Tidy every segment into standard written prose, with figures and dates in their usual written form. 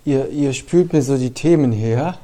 Ihr spült mir so die Themen her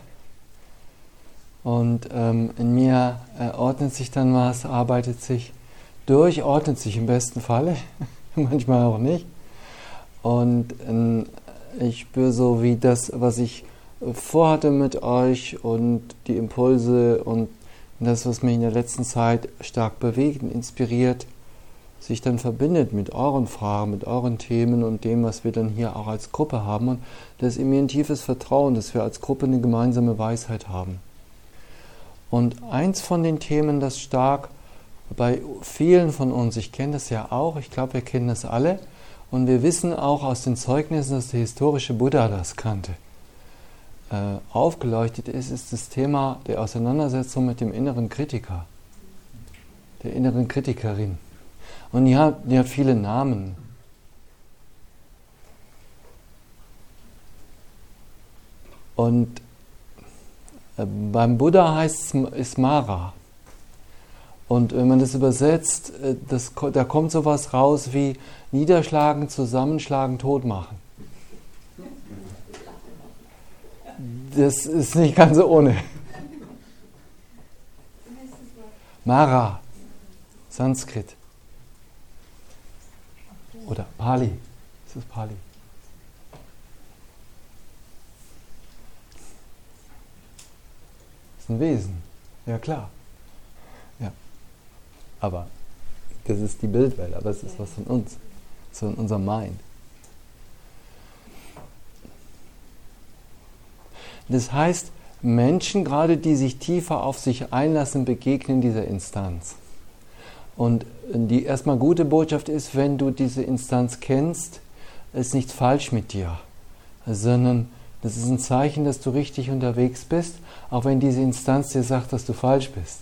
und in mir ordnet sich dann was, arbeitet sich durch, ordnet sich im besten Falle, manchmal auch nicht. Und ich spüre so, wie das, was ich vorhatte mit euch und die Impulse und das, was mich in der letzten Zeit stark bewegt und inspiriert, sich dann verbindet mit euren Fragen, mit euren Themen und dem, was wir dann hier auch als Gruppe haben. Und das ist in mir ein tiefes Vertrauen, dass wir als Gruppe eine gemeinsame Weisheit haben. Und eins von den Themen, das stark bei vielen von uns, ich kenne das ja auch, ich glaube, wir kennen das alle, und wir wissen auch aus den Zeugnissen, dass der historische Buddha das kannte, aufgeleuchtet ist das Thema der Auseinandersetzung mit dem inneren Kritiker, der inneren Kritikerin. Und die hat viele Namen. Und beim Buddha heißt es Mara. Und wenn man das übersetzt, da kommt sowas raus wie niederschlagen, zusammenschlagen, tot machen. Das ist nicht ganz so ohne. Mara, Sanskrit. Oder Pali. Das ist Pali. Das ist ein Wesen. Ja, klar. Ja. Aber das ist die Bildwelt, aber es ist was von uns. So in unserem Mind. Das heißt, Menschen, gerade die sich tiefer auf sich einlassen, begegnen dieser Instanz. Und die erstmal gute Botschaft ist, wenn du diese Instanz kennst, ist nichts falsch mit dir, sondern das ist ein Zeichen, dass du richtig unterwegs bist, auch wenn diese Instanz dir sagt, dass du falsch bist.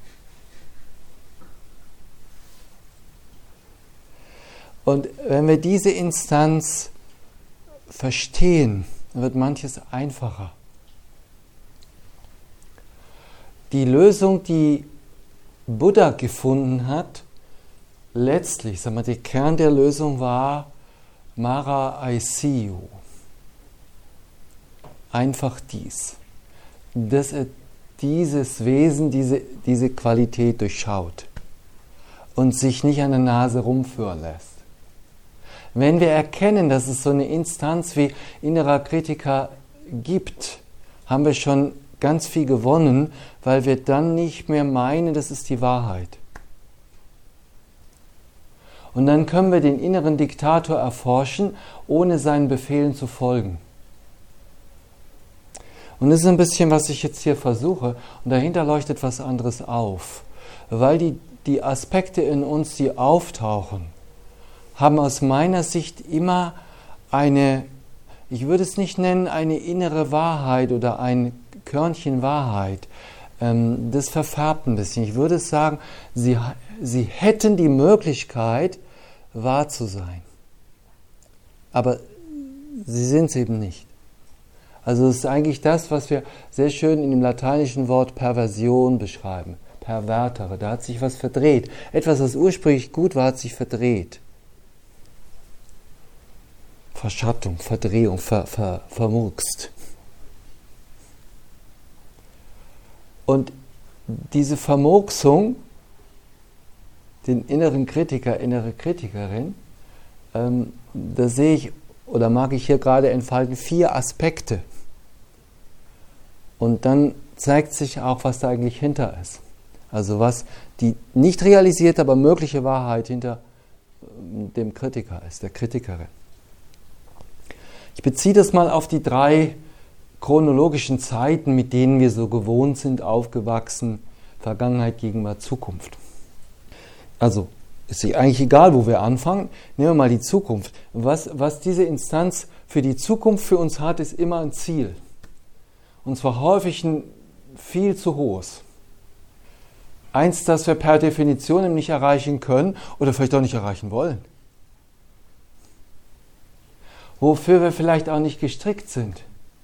Und wenn wir diese Instanz verstehen, dann wird manches einfacher. Die Lösung, die Buddha gefunden hat, letztlich, sagen wir, der Kern der Lösung war Mara I see you. Einfach dies. Dass er dieses Wesen, diese Qualität durchschaut und sich nicht an der Nase rumführen lässt. Wenn wir erkennen, dass es so eine Instanz wie innerer Kritiker gibt, haben wir schon ganz viel gewonnen, weil wir dann nicht mehr meinen, das ist die Wahrheit. Und dann können wir den inneren Diktator erforschen, ohne seinen Befehlen zu folgen. Und das ist ein bisschen, was ich jetzt hier versuche, und dahinter leuchtet was anderes auf. Weil die Aspekte in uns, die auftauchen, haben aus meiner Sicht immer eine, ich würde es nicht nennen, eine innere Wahrheit oder ein Körnchen Wahrheit. Das verfärbt ein bisschen. Ich würde sagen, sie hätten die Möglichkeit, wahr zu sein. Aber sie sind es eben nicht. Also es ist eigentlich das, was wir sehr schön in dem lateinischen Wort Perversion beschreiben. Pervertere, da hat sich was verdreht. Etwas, was ursprünglich gut war, hat sich verdreht. Verschattung, Verdrehung, vermurkst. Und diese Vermurksung, den inneren Kritiker, innere Kritikerin, da sehe ich, oder mag ich hier gerade entfalten, 4 Aspekte. Und dann zeigt sich auch, was da eigentlich hinter ist. Also was die nicht realisierte, aber mögliche Wahrheit hinter dem Kritiker ist, der Kritikerin. Ich beziehe das mal auf die 3 chronologischen Zeiten, mit denen wir so gewohnt sind, aufgewachsen, Vergangenheit, Gegenwart, Zukunft. Also ist eigentlich egal, wo wir anfangen, nehmen wir mal die Zukunft. Was diese Instanz für die Zukunft für uns hat, ist immer ein Ziel. Und zwar häufig ein viel zu hohes. Eins, das wir per Definition nicht erreichen können oder vielleicht auch nicht erreichen wollen. Wofür wir vielleicht auch nicht gestrickt sind.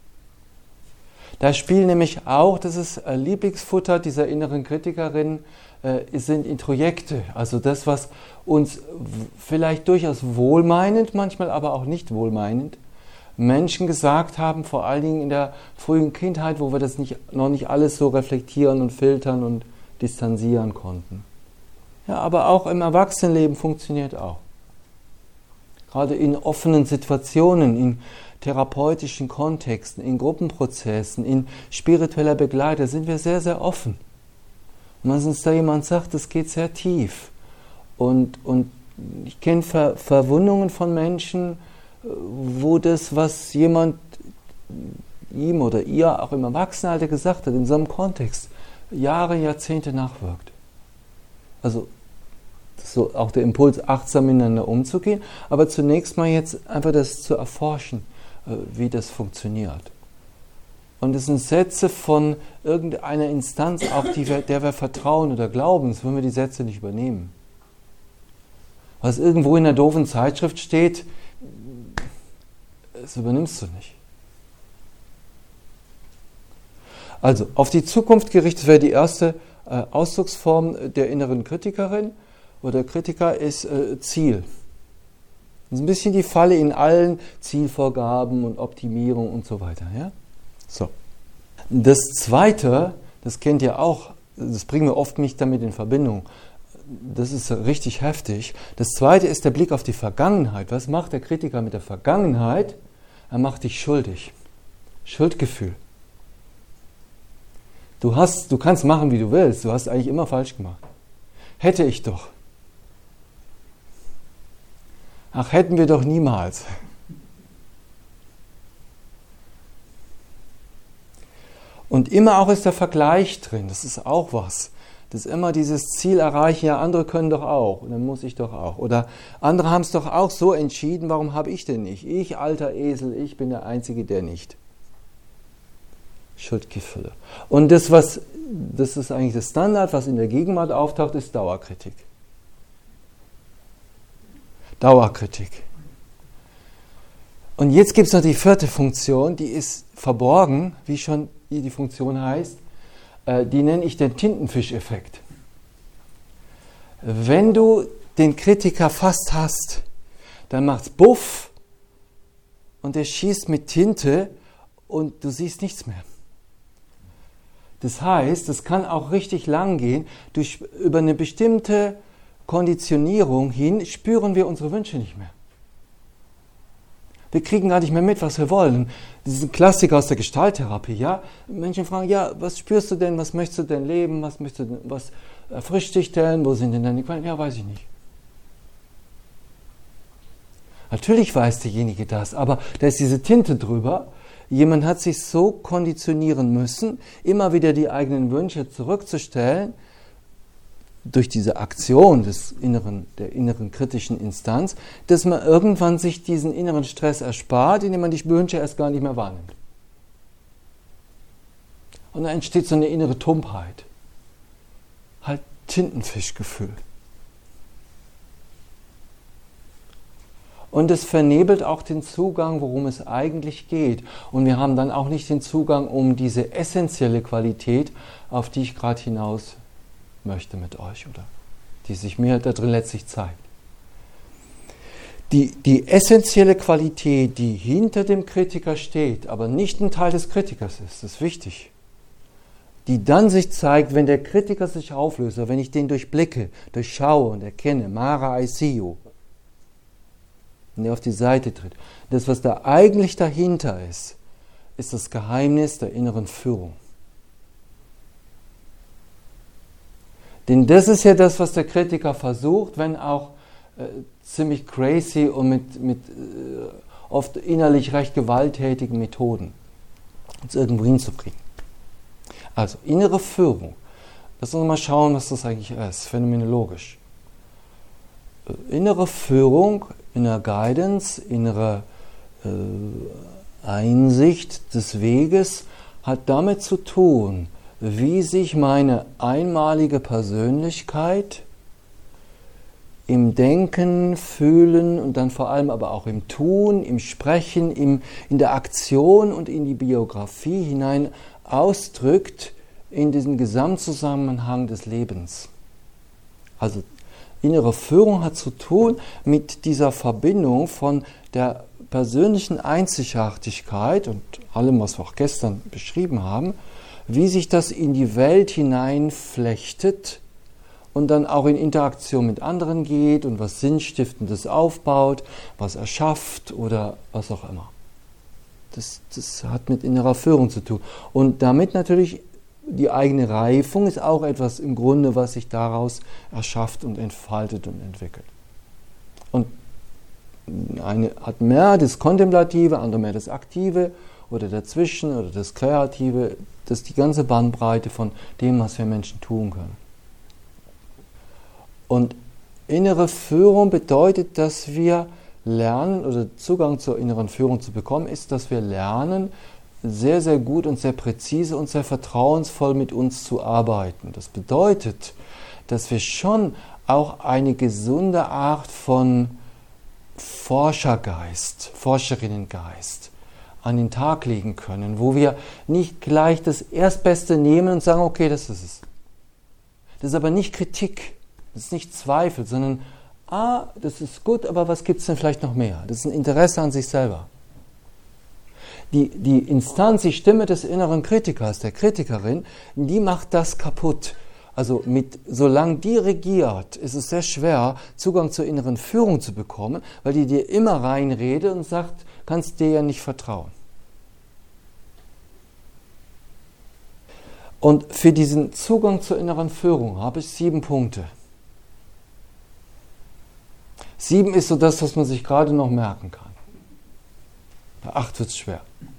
Da spielen nämlich auch, das ist Lieblingsfutter dieser inneren Kritikerin, sind Introjekte. Also das, was uns vielleicht durchaus wohlmeinend, manchmal aber auch nicht wohlmeinend, Menschen gesagt haben, vor allen Dingen in der frühen Kindheit, wo wir das noch nicht alles so reflektieren und filtern und distanzieren konnten. Ja, aber auch im Erwachsenenleben funktioniert auch. Gerade in offenen Situationen, in therapeutischen Kontexten, in Gruppenprozessen, in spiritueller Begleitung sind wir sehr, sehr offen. Und wenn uns da jemand sagt, das geht sehr tief. Und ich kenne Verwundungen von Menschen, wo das, was jemand ihm oder ihr auch im Erwachsenenalter gesagt hat, in so einem Kontext, Jahre, Jahrzehnte nachwirkt. Also so auch der Impuls, achtsam miteinander umzugehen, aber zunächst mal jetzt einfach das zu erforschen, wie das funktioniert. Und es sind Sätze von irgendeiner Instanz, auch der wir vertrauen oder glauben, sonst würden wir die Sätze nicht übernehmen. Was irgendwo in einer doofen Zeitschrift steht, das übernimmst du nicht. Also, auf die Zukunft gerichtet wäre die erste Ausdrucksform der inneren Kritikerin oder Kritiker ist Ziel. Das ist ein bisschen die Falle in allen Zielvorgaben und Optimierung und so weiter. Ja? So. Das Zweite, das kennt ihr auch, das bringen wir oft nicht damit in Verbindung. Das ist richtig heftig. Das Zweite ist der Blick auf die Vergangenheit. Was macht der Kritiker mit der Vergangenheit? Er macht dich schuldig. Schuldgefühl. Du kannst machen, wie du willst. Du hast eigentlich immer falsch gemacht. Hätte ich doch. Ach, hätten wir doch niemals. Und immer auch ist der Vergleich drin. Das ist auch was. Das ist immer dieses Ziel erreichen, ja, andere können doch auch. Und dann muss ich doch auch. Oder andere haben es doch auch so entschieden, warum habe ich denn nicht? Ich, alter Esel, ich bin der Einzige, der nicht. Schuldgefühle. Und das ist eigentlich das Standard, was in der Gegenwart auftaucht, ist Dauerkritik. Dauerkritik. Und jetzt gibt es noch die vierte Funktion, die ist verborgen, wie schon die Funktion heißt. Die nenne ich den Tintenfischeffekt. Wenn du den Kritiker fast hast, dann macht's Buff und der schießt mit Tinte und du siehst nichts mehr. Das heißt, es kann auch richtig lang gehen. Über eine bestimmte Konditionierung hin spüren wir unsere Wünsche nicht mehr. Wir kriegen gar nicht mehr mit, was wir wollen. Das ist ein Klassiker aus der Gestalttherapie. Ja? Menschen fragen, ja, was spürst du denn, was möchtest du denn leben, was erfrischt dich denn, wo sind denn deine Quellen? Ja, weiß ich nicht. Natürlich weiß derjenige das, aber da ist diese Tinte drüber. Jemand hat sich so konditionieren müssen, immer wieder die eigenen Wünsche zurückzustellen, durch diese Aktion der inneren kritischen Instanz, dass man irgendwann sich diesen inneren Stress erspart, indem man die Wünsche erst gar nicht mehr wahrnimmt. Und dann entsteht so eine innere Tumpheit. Halt Tintenfischgefühl. Und es vernebelt auch den Zugang, worum es eigentlich geht. Und wir haben dann auch nicht den Zugang um diese essentielle Qualität, auf die ich gerade hinaus möchte mit euch oder die sich mir da drin letztlich zeigt. Die essentielle Qualität, die hinter dem Kritiker steht, aber nicht ein Teil des Kritikers ist, ist wichtig. Die dann sich zeigt, wenn der Kritiker sich auflöst, wenn ich den durchblicke, durchschaue und erkenne, Mara, I see you, und er auf die Seite tritt. Das, was da eigentlich dahinter ist, ist das Geheimnis der inneren Führung. Denn das ist ja das, was der Kritiker versucht, wenn auch ziemlich crazy und mit oft innerlich recht gewalttätigen Methoden, uns irgendwo hinzubringen. Also innere Führung. Lass uns mal schauen, was das eigentlich ist, phänomenologisch. Innere Führung, innere Guidance, innere Einsicht des Weges hat damit zu tun, wie sich meine einmalige Persönlichkeit im Denken, Fühlen und dann vor allem aber auch im Tun, im Sprechen, in der Aktion und in die Biografie hinein ausdrückt in diesen Gesamtzusammenhang des Lebens. Also innere Führung hat zu tun mit dieser Verbindung von der persönlichen Einzigartigkeit und allem, was wir auch gestern beschrieben haben, wie sich das in die Welt hineinflechtet und dann auch in Interaktion mit anderen geht und was Sinnstiftendes aufbaut, was erschafft oder was auch immer. Das hat mit innerer Führung zu tun. Und damit natürlich die eigene Reifung ist auch etwas im Grunde, was sich daraus erschafft und entfaltet und entwickelt. Und eine hat mehr das Kontemplative, andere mehr das Aktive oder dazwischen oder das Kreative. Das ist die ganze Bandbreite von dem, was wir Menschen tun können. Und innere Führung bedeutet, dass wir lernen, oder Zugang zur inneren Führung zu bekommen, ist, dass wir lernen, sehr, sehr gut und sehr präzise und sehr vertrauensvoll mit uns zu arbeiten. Das bedeutet, dass wir schon auch eine gesunde Art von Forschergeist, Forscherinnengeist an den Tag legen können, wo wir nicht gleich das Erstbeste nehmen und sagen, okay, das ist es. Das ist aber nicht Kritik, das ist nicht Zweifel, sondern, das ist gut, aber was gibt es denn vielleicht noch mehr? Das ist ein Interesse an sich selber. Die Instanz, die Stimme des inneren Kritikers, der Kritikerin, die macht das kaputt. Also solange die regiert, ist es sehr schwer, Zugang zur inneren Führung zu bekommen, weil die dir immer reinredet und sagt, kannst dir ja nicht vertrauen. Und für diesen Zugang zur inneren Führung habe ich 7 Punkte. 7 ist so das, was man sich gerade noch merken kann. Bei 8 wird es schwer.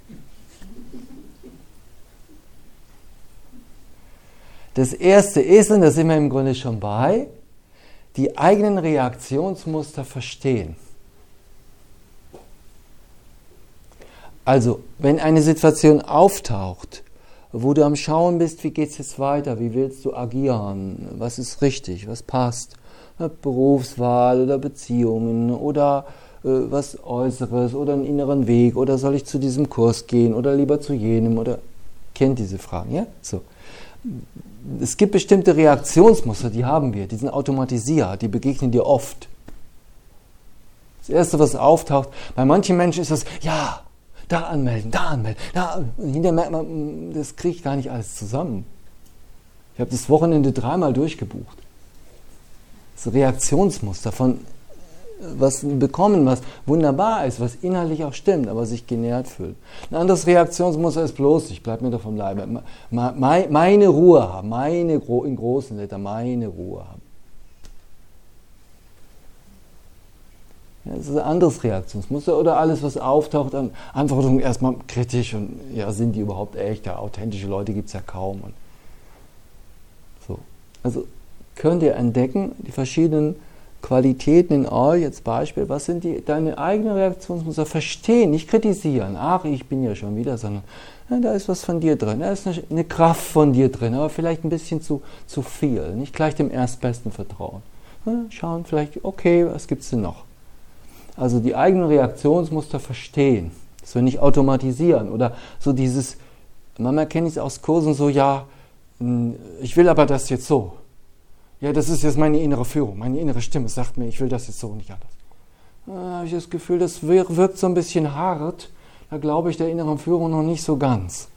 Das erste ist, und da sind wir im Grunde schon bei, die eigenen Reaktionsmuster verstehen. Also, wenn eine Situation auftaucht, wo du am Schauen bist, wie geht es jetzt weiter, wie willst du agieren, was ist richtig, was passt, Berufswahl oder Beziehungen oder was Äußeres oder einen inneren Weg oder soll ich zu diesem Kurs gehen oder lieber zu jenem oder kennt diese Fragen, ja? So. Es gibt bestimmte Reaktionsmuster, die haben wir, die sind automatisiert, die begegnen dir oft. Das Erste, was auftaucht, bei manchen Menschen ist das, ja, da anmelden, da. Und hinterher merkt man, das kriege ich gar nicht alles zusammen. Ich habe das Wochenende 3-mal durchgebucht. Das Reaktionsmuster von was bekommen, was wunderbar ist, was inhaltlich auch stimmt, aber sich genährt fühlt. Ein anderes Reaktionsmuster ist bloß, ich bleibe mir davon bleiben, meine Ruhe haben, in großen Lettern, meine Ruhe haben. Ja, das ist ein anderes Reaktionsmuster oder alles, was auftaucht an Antworten erstmal kritisch und ja, sind die überhaupt echt? Ja, authentische Leute gibt es ja kaum. Und so. Also könnt ihr entdecken, die verschiedenen Qualitäten in euch, jetzt Beispiel, was sind deine eigenen Reaktionsmuster? Verstehen, nicht kritisieren. Ach, ich bin ja schon wieder, sondern da ist was von dir drin, da ist eine Kraft von dir drin, aber vielleicht ein bisschen zu viel. Nicht gleich dem Erstbesten vertrauen. Schauen vielleicht, okay, was gibt es denn noch? Also die eigenen Reaktionsmuster verstehen, dass wir nicht automatisieren oder so dieses, manchmal kenne ich es aus Kursen so, ja, ich will aber das jetzt so. Ja, das ist jetzt meine innere Führung, meine innere Stimme sagt mir, ich will das jetzt so, nicht anders. Da habe ich das Gefühl, das wirkt so ein bisschen hart, da glaube ich der inneren Führung noch nicht so ganz.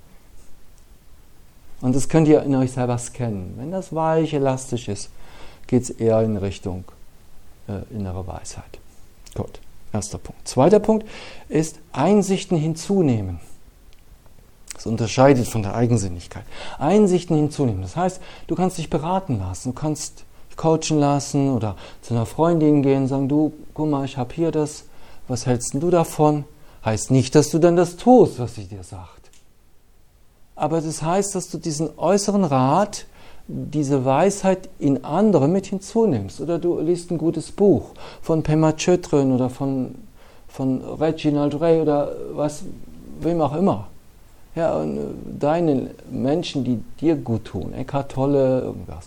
Und das könnt ihr in euch selber scannen. Wenn das weich, elastisch ist, geht es eher in Richtung innere Weisheit. Gut, erster Punkt. Zweiter Punkt ist Einsichten hinzunehmen. Das unterscheidet von der Eigensinnigkeit. Einsichten hinzunehmen. Das heißt, du kannst dich beraten lassen, du kannst dich coachen lassen oder zu einer Freundin gehen und sagen, du, guck mal, ich habe hier das, was hältst denn du davon? Heißt nicht, dass du dann das tust, was sie dir sagt. Aber das heißt, dass du diesen äußeren Rat, diese Weisheit in andere mit hinzunimmst. Oder du liest ein gutes Buch von Pema Chodron oder von Reginald Ray oder wem auch immer. Ja, und deine Menschen, die dir gut tun, Eckhart Tolle, irgendwas.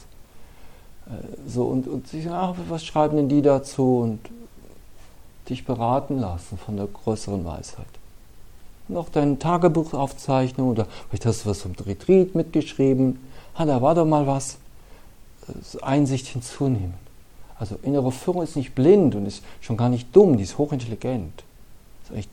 So, und sie sagen, ach, was schreiben denn die dazu? Und dich beraten lassen von der größeren Weisheit. Und auch deine Tagebuchaufzeichnung oder vielleicht hast du was vom Retreat mitgeschrieben. Da war doch mal was. Einsicht hinzunehmen. Also innere Führung ist nicht blind und ist schon gar nicht dumm, die ist hochintelligent. Ist echt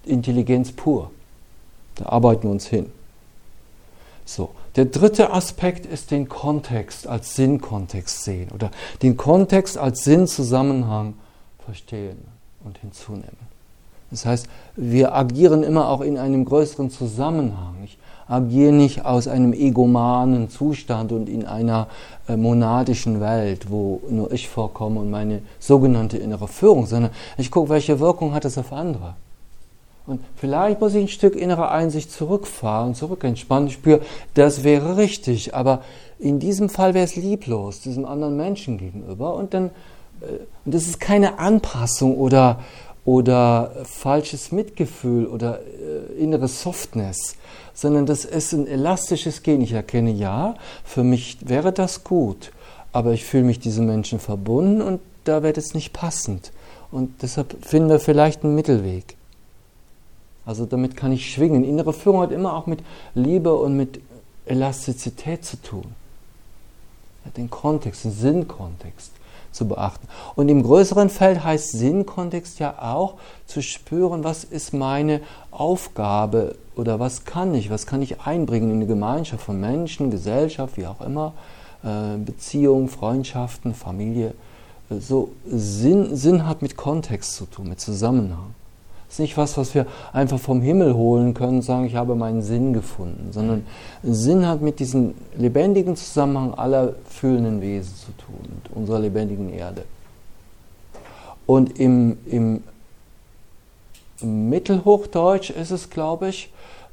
Intelligenz pur. Da arbeiten wir uns hin. So, der dritte Aspekt ist den Kontext als Sinnkontext sehen oder den Kontext als Sinnzusammenhang verstehen und hinzunehmen. Das heißt, wir agieren immer auch in einem größeren Zusammenhang. Ich agiere nicht aus einem egomanen Zustand und in einer monadischen Welt, wo nur ich vorkomme und meine sogenannte innere Führung, sondern ich gucke, welche Wirkung hat es auf andere. Und vielleicht muss ich ein Stück innere Einsicht zurückfahren, zurückentspannen. Ich spüre, das wäre richtig, aber in diesem Fall wäre es lieblos, diesem anderen Menschen gegenüber. Und das ist keine Anpassung oder falsches Mitgefühl oder innere Softness, sondern das ist ein elastisches Gehen. Ich erkenne, ja, für mich wäre das gut, aber ich fühle mich diesem Menschen verbunden und da wird es nicht passend. Und deshalb finden wir vielleicht einen Mittelweg. Also damit kann ich schwingen. Innere Führung hat immer auch mit Liebe und mit Elastizität zu tun. Den Kontext, den Sinnkontext zu beachten. Und im größeren Feld heißt Sinnkontext ja auch zu spüren, was ist meine Aufgabe oder was kann ich einbringen in eine Gemeinschaft von Menschen, Gesellschaft, wie auch immer, Beziehungen, Freundschaften, Familie. So Sinn hat mit Kontext zu tun, mit Zusammenhang. Das ist nicht was wir einfach vom Himmel holen können und sagen, ich habe meinen Sinn gefunden, sondern Sinn hat mit diesem lebendigen Zusammenhang aller fühlenden Wesen zu tun, mit unserer lebendigen Erde. Und im Mittelhochdeutsch ist es, glaube ich,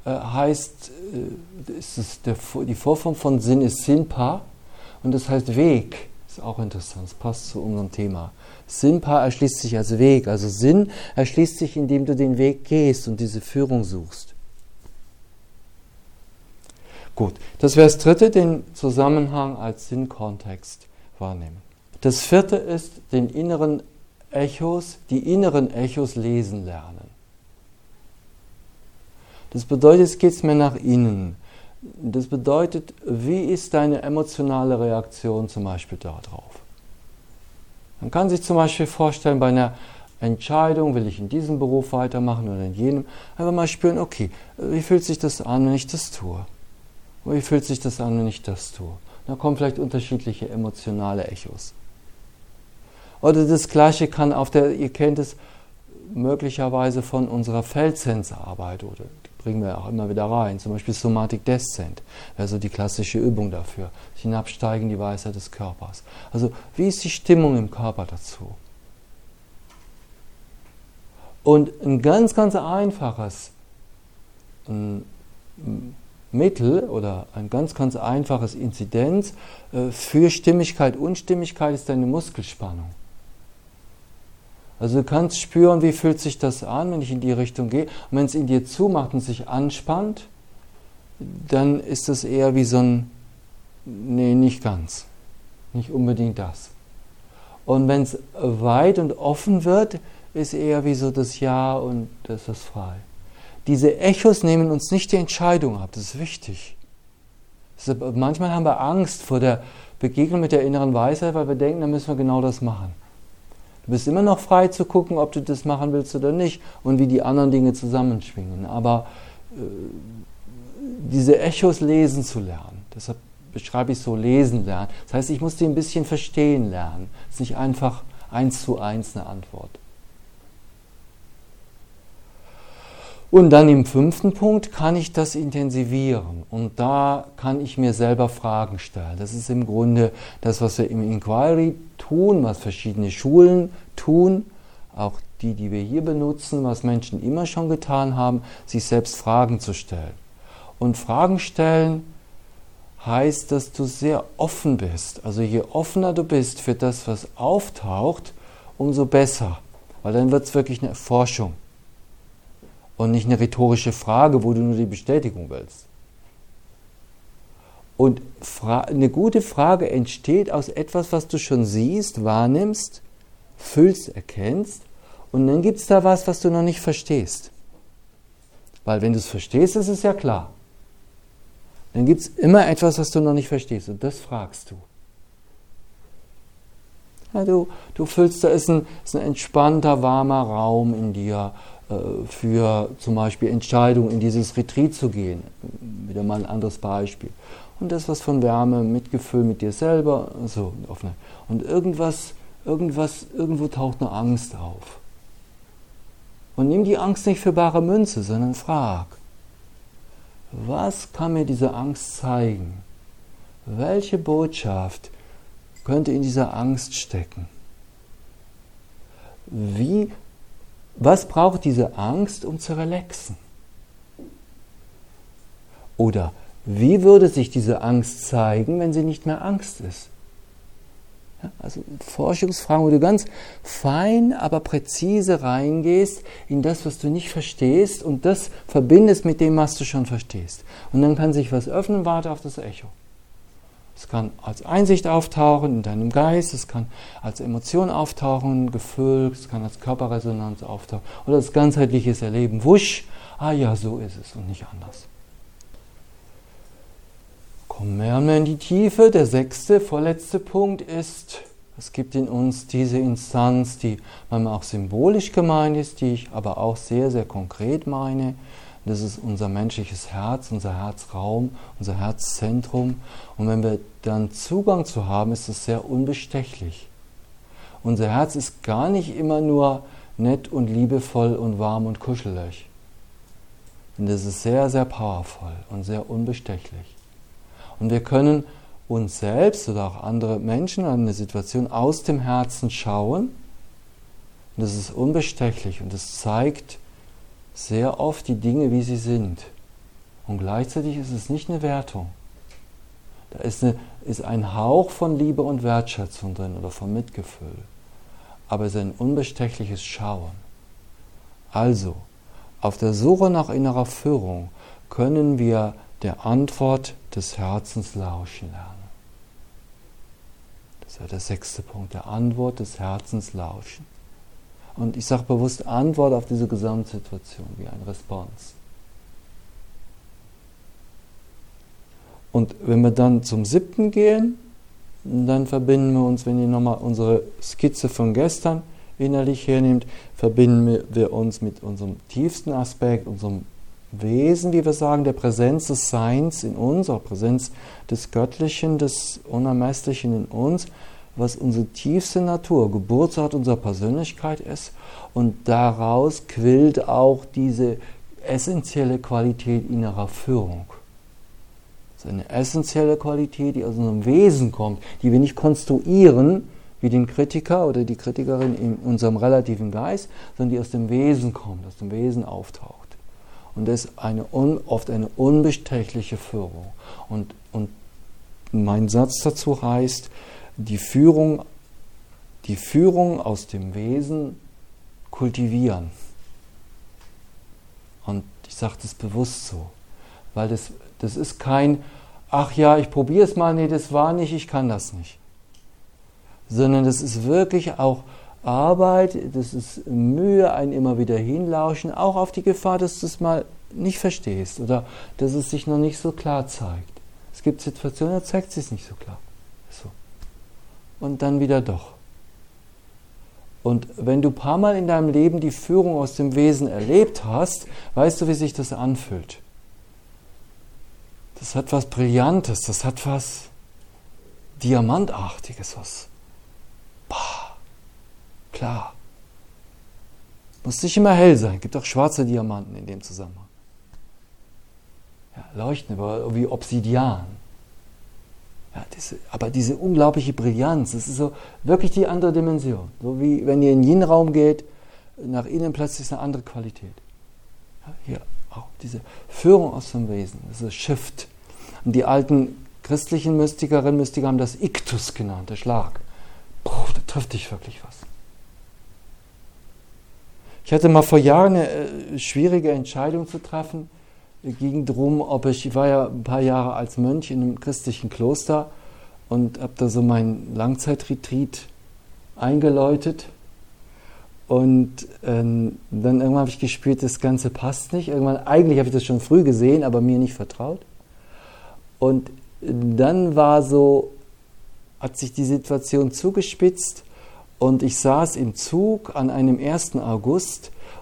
die Vorform von Sinn ist Sinpa und das heißt Weg. Das ist auch interessant, das passt zu unserem Thema. Sinpa erschließt sich als Weg, also Sinn erschließt sich, indem du den Weg gehst und diese Führung suchst. Gut, das wäre das dritte, den Zusammenhang als Sinnkontext wahrnehmen. Das vierte ist, die inneren Echos lesen lernen. Das bedeutet, jetzt geht es mir nach innen. Das bedeutet, wie ist deine emotionale Reaktion zum Beispiel darauf? Man kann sich zum Beispiel vorstellen, bei einer Entscheidung, will ich in diesem Beruf weitermachen oder in jenem, einfach mal spüren, okay, wie fühlt sich das an, wenn ich das tue? Wie fühlt sich das an, wenn ich das tue? Da kommen vielleicht unterschiedliche emotionale Echos. Oder das Gleiche kann ihr kennt es möglicherweise von unserer Feldsensorarbeit, oder die bringen wir auch immer wieder rein, zum Beispiel Somatic Descent, wäre so die klassische Übung dafür, das Hinabsteigen in die Weisheit des Körpers. Also wie ist die Stimmung im Körper dazu? Und ein ganz, ganz einfaches Mittel oder ein ganz, ganz einfaches Inzidenz für Stimmigkeit, Unstimmigkeit ist deine Muskelspannung. Also du kannst spüren, wie fühlt sich das an, wenn ich in die Richtung gehe. Und wenn es in dir zumacht und sich anspannt, dann ist das eher wie so ein, nee, nicht ganz. Nicht unbedingt das. Und wenn es weit und offen wird, ist eher wie so das Ja und das ist frei. Diese Echos nehmen uns nicht die Entscheidung ab, das ist wichtig. Manchmal haben wir Angst vor der Begegnung mit der inneren Weisheit, weil wir denken, dann müssen wir genau das machen. Du bist immer noch frei zu gucken, ob du das machen willst oder nicht und wie die anderen Dinge zusammenschwingen. Aber diese Echos lesen zu lernen, deshalb beschreibe ich so lesen lernen. Das heißt, ich muss die ein bisschen verstehen lernen. Es ist nicht einfach 1:1 eine Antwort. Und dann im 5. Punkt kann ich das intensivieren und da kann ich mir selber Fragen stellen. Das ist im Grunde das, was wir im Inquiry tun, was verschiedene Schulen tun, auch die wir hier benutzen, was Menschen immer schon getan haben, sich selbst Fragen zu stellen. Und Fragen stellen heißt, dass du sehr offen bist. Also je offener du bist für das, was auftaucht, umso besser, weil dann wird es wirklich eine Erforschung. Und nicht eine rhetorische Frage, wo du nur die Bestätigung willst. Und eine gute Frage entsteht aus etwas, was du schon siehst, wahrnimmst, fühlst, erkennst. Und dann gibt es da was du noch nicht verstehst. Weil wenn du es verstehst, ist es ja klar. Dann gibt es immer etwas, was du noch nicht verstehst. Und das fragst du. Ja, du fühlst, da ist ein entspannter, warmer Raum in dir. für zum Beispiel Entscheidungen in dieses Retreat zu gehen. Wieder mal ein anderes Beispiel. Und das was von Wärme, Mitgefühl mit dir selber, so offene. Und irgendwo taucht eine Angst auf. Und nimm die Angst nicht für bare Münze, sondern frag, was kann mir diese Angst zeigen? Welche Botschaft könnte in dieser Angst stecken? Was braucht diese Angst, um zu relaxen? Oder wie würde sich diese Angst zeigen, wenn sie nicht mehr Angst ist? Ja, also Forschungsfragen, wo du ganz fein, aber präzise reingehst in das, was du nicht verstehst und das verbindest mit dem, was du schon verstehst. Und dann kann sich was öffnen, warte auf das Echo. Es kann als Einsicht auftauchen in deinem Geist, es kann als Emotion auftauchen, Gefühl, es kann als Körperresonanz auftauchen oder als ganzheitliches Erleben. Wusch, ah ja, so ist es und nicht anders. Kommen wir mehr in die Tiefe. Der 6., vorletzte Punkt ist, es gibt in uns diese Instanz, die manchmal auch symbolisch gemeint ist, die ich aber auch sehr, sehr konkret meine. Das ist unser menschliches Herz, unser Herzraum, unser Herzzentrum. Und wenn wir dann Zugang zu haben, ist es sehr unbestechlich. Unser Herz ist gar nicht immer nur nett und liebevoll und warm und kuschelig. Und das ist sehr, sehr powerful und sehr unbestechlich. Und wir können uns selbst oder auch andere Menschen oder eine Situation aus dem Herzen schauen. Und das ist unbestechlich und das zeigt sehr oft die Dinge, wie sie sind. Und gleichzeitig ist es nicht eine Wertung. Da ist ein Hauch von Liebe und Wertschätzung drin oder von Mitgefühl. Aber es ist ein unbestechliches Schauen. Also, auf der Suche nach innerer Führung können wir der Antwort des Herzens lauschen lernen. Das wäre der 6. Punkt, der Antwort des Herzens lauschen. Und ich sage bewusst Antwort auf diese Gesamtsituation, wie eine Response. Und wenn wir dann zum 7. gehen, dann verbinden wir uns, wenn ihr nochmal unsere Skizze von gestern innerlich hernehmt, verbinden wir uns mit unserem tiefsten Aspekt, unserem Wesen, wie wir sagen, der Präsenz des Seins in uns, auch Präsenz des Göttlichen, des Unermesslichen in uns, was unsere tiefste Natur, Geburtsort unserer Persönlichkeit ist. Und daraus quillt auch diese essentielle Qualität innerer Führung. Das ist eine essentielle Qualität, die aus unserem Wesen kommt, die wir nicht konstruieren, wie den Kritiker oder die Kritikerin in unserem relativen Geist, sondern die aus dem Wesen kommt, aus dem Wesen auftaucht. Und das ist oft eine unbestechliche Führung. Und mein Satz dazu heißt, die Führung aus dem Wesen kultivieren. Und ich sage das bewusst so, weil das ist kein, ach ja, ich probiere es mal, nee, das war nicht, ich kann das nicht. Sondern das ist wirklich auch Arbeit, das ist Mühe, ein immer wieder hinlauschen, auch auf die Gefahr, dass du es mal nicht verstehst oder dass es sich noch nicht so klar zeigt. Es gibt Situationen, da zeigt es sich nicht so klar. So. Und dann wieder doch. Und wenn du ein paar Mal in deinem Leben die Führung aus dem Wesen erlebt hast, weißt du, wie sich das anfühlt. Das hat was Brillantes, das hat was Diamantartiges, was klar. Muss nicht immer hell sein, gibt auch schwarze Diamanten in dem Zusammenhang. Ja, leuchten, aber wie Obsidian. Ja, aber diese unglaubliche Brillanz, das ist so wirklich die andere Dimension. So wie wenn ihr in jeden Raum geht, nach innen plötzlich eine andere Qualität. Ja, hier auch diese Führung aus dem Wesen, das Shift. Und die alten christlichen Mystikerinnen und Mystiker haben das Iktus genannt, der Schlag. Da trifft dich wirklich was. Ich hatte mal vor Jahren eine schwierige Entscheidung zu treffen. Es ging darum, ich war ja ein paar Jahre als Mönch in einem christlichen Kloster und habe da so meinen Langzeitretreat eingeläutet. Und dann irgendwann habe ich gespürt, das Ganze passt nicht. Eigentlich habe ich das schon früh gesehen, aber mir nicht vertraut. Und dann hat sich die Situation zugespitzt und ich saß im Zug an einem 1. August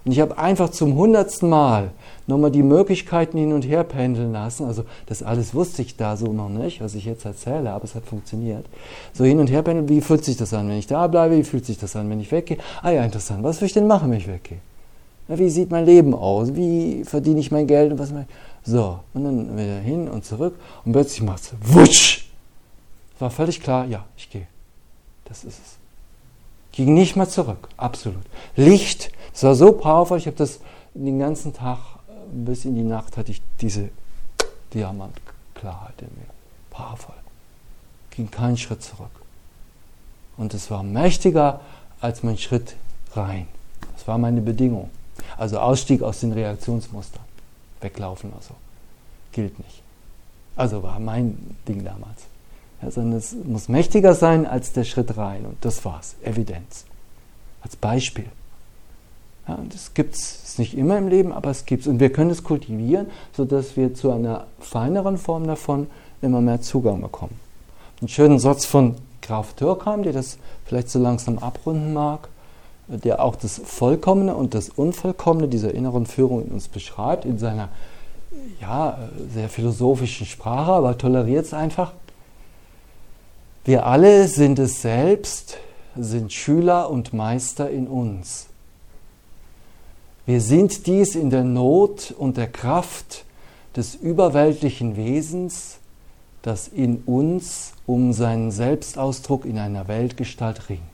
Und ich habe einfach zum 100. Mal nochmal die Möglichkeiten hin und her pendeln lassen. Also das alles wusste ich da so noch nicht, was ich jetzt erzähle, aber es hat funktioniert. So hin und her pendeln, wie fühlt sich das an, wenn ich da bleibe? Wie fühlt sich das an, wenn ich weggehe? Ah ja, interessant, was will ich denn machen, wenn ich weggehe? Ja, wie sieht mein Leben aus? Wie verdiene ich mein Geld? Und was mache ich? So, und dann wieder hin und zurück und plötzlich macht es wutsch! War völlig klar, ja, ich gehe. Das ist es. Ging nicht mehr zurück, absolut. Licht, es war so powerful, ich habe das den ganzen Tag, bis in die Nacht hatte ich diese Diamantklarheit in mir. Powerful. Ging keinen Schritt zurück. Und es war mächtiger als mein Schritt rein. Das war meine Bedingung. Also Ausstieg aus den Reaktionsmustern. Weglaufen oder so. Gilt nicht. Also war mein Ding damals. Ja, sondern es muss mächtiger sein als der Schritt rein. Und das war's. Evidenz. Als Beispiel. Ja, und das gibt es nicht immer im Leben, aber es gibt es. Und wir können es kultivieren, sodass wir zu einer feineren Form davon immer mehr Zugang bekommen. Einen schönen Satz von Graf Dürkheim, der das vielleicht so langsam abrunden mag, der auch das Vollkommene und das Unvollkommene dieser inneren Führung in uns beschreibt, in seiner sehr philosophischen Sprache, aber toleriert es einfach. Wir alle sind es selbst, sind Schüler und Meister in uns. Wir sind dies in der Not und der Kraft des überweltlichen Wesens, das in uns um seinen Selbstausdruck in einer Weltgestalt ringt.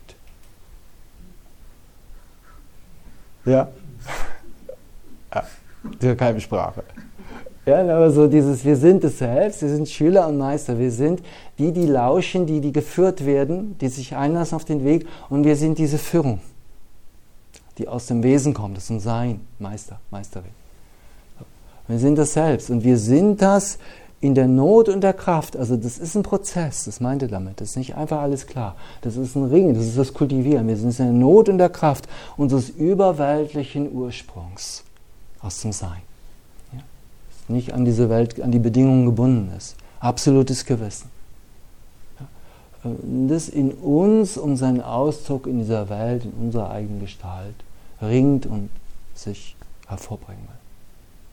Ja, keine Sprache. Ja, aber so dieses, wir sind es selbst, wir sind Schüler und Meister, wir sind die lauschen, die geführt werden, die sich einlassen auf den Weg, und wir sind diese Führung, die aus dem Wesen kommt, das ist ein Sein, Meister, Meisterin. Wir sind das selbst und wir sind das in der Not und der Kraft. Also das ist ein Prozess, das meinte damit, das ist nicht einfach alles klar. Das ist ein Ringen, das ist das Kultivieren. Wir sind in der Not und der Kraft unseres überweltlichen Ursprungs aus dem Sein. Ja? Das nicht an diese Welt, an die Bedingungen gebunden ist. Absolutes Gewissen. Ja? Das in uns um seinen Ausdruck in dieser Welt, in unserer eigenen Gestalt ringt und sich hervorbringen will.